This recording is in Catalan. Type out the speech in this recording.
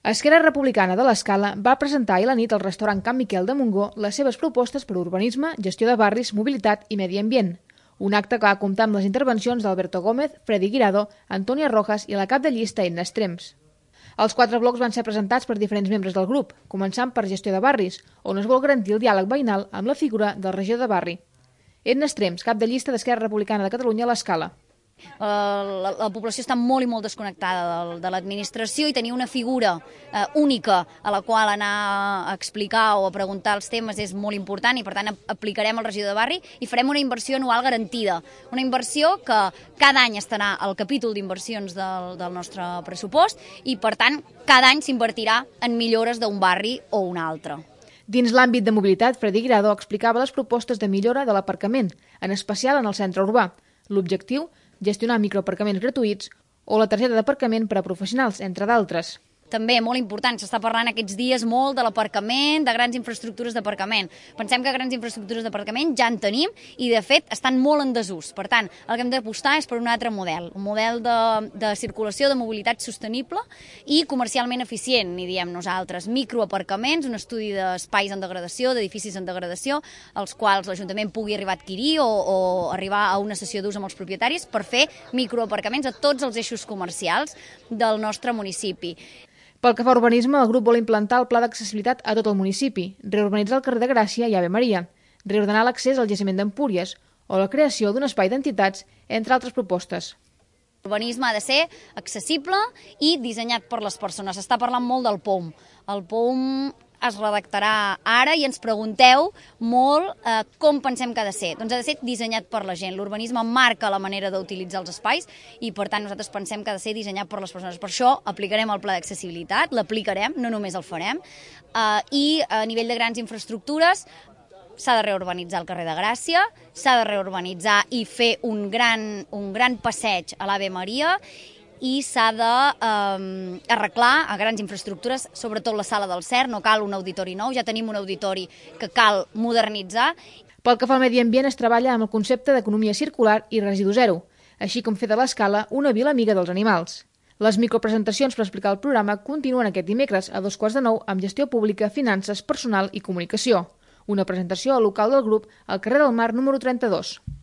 Esquerra Republicana de l'Escala va presentar ahir a la nit al restaurant Can Miquel de Montgó les seves propostes per urbanisme, gestió de barris, mobilitat i medi ambient. Un acte que va comptar amb les intervencions d'Alberto Gómez, Freddy Guirado, Antònia Rojas i la cap de llista Edna Estrems. Els 4 blocs van ser presentats per diferents membres del grup, començant per gestió de barris, on es vol garantir el diàleg veïnal amb la figura del regidor de barri. Edna Estrems, cap de llista d'Esquerra Republicana de Catalunya a l'Escala. La població està molt i molt desconnectada de l'administració i tenir una figura única a la qual anar a explicar o a preguntar els temes és molt important i per tant aplicarem el regidor de barri i farem una inversió anual garantida, una inversió que cada any estarà al capítol d'inversions del nostre pressupost i per tant cada any s'invertirà en millores d'un barri o un altre. Dins l'àmbit de mobilitat, Freddy Guirado explicava les propostes de millora de l'aparcament, en especial en el centre urbà. L'objectiu, gestionar microaparcaments gratuïts o la targeta d'aparcament per a professionals, entre d'altres. També, molt important, s'està parlant aquests dies molt de l'aparcament, de grans infraestructures d'aparcament. Pensem que grans infraestructures d'aparcament ja en tenim i, de fet, estan molt en desús. Per tant, el que hem d'apostar és per un altre model, un model de circulació, de mobilitat sostenible i comercialment eficient, ni diem nosaltres. Microaparcaments, un estudi d'espais en degradació, d'edificis en degradació, els quals l'Ajuntament pugui arribar a adquirir o arribar a una sessió d'ús amb els propietaris per fer microaparcaments a tots els eixos comercials del nostre municipi. Pel que fa a urbanisme, el grup vol implantar el pla d'accessibilitat a tot el municipi, reurbanitzar el carrer de Gràcia i Ave Maria, reordenar l'accés al jaciment d'Empúries o la creació d'un espai d'entitats, entre altres propostes. L'urbanisme ha de ser accessible i dissenyat per les persones. S'està parlant molt del POUM. El POUM es redactarà ara i ens pregunteu molt com pensem que ha de ser. Doncs ha de ser dissenyat per la gent. L'urbanisme marca la manera d'utilitzar els espais i, per tant, nosaltres pensem que ha de ser dissenyat per les persones. Per això aplicarem el pla d'accessibilitat, l'aplicarem, no només el farem, i a nivell de grans infraestructures s'ha de reurbanitzar el carrer de Gràcia, s'ha de reurbanitzar i fer un gran passeig a l'Ave Maria i s'ha d'arreglar a grans infraestructures, sobretot la sala del CERN, no cal un auditori nou, ja tenim un auditori que cal modernitzar. Pel que fa al medi ambient es treballa amb el concepte d'economia circular i residu zero, així com fer de l'Escala una vila amiga dels animals. Les micropresentacions per explicar el programa continuen aquest dimecres a 8:45 amb gestió pública, finances, personal i comunicació. Una presentació al local del grup al carrer del Mar número 32.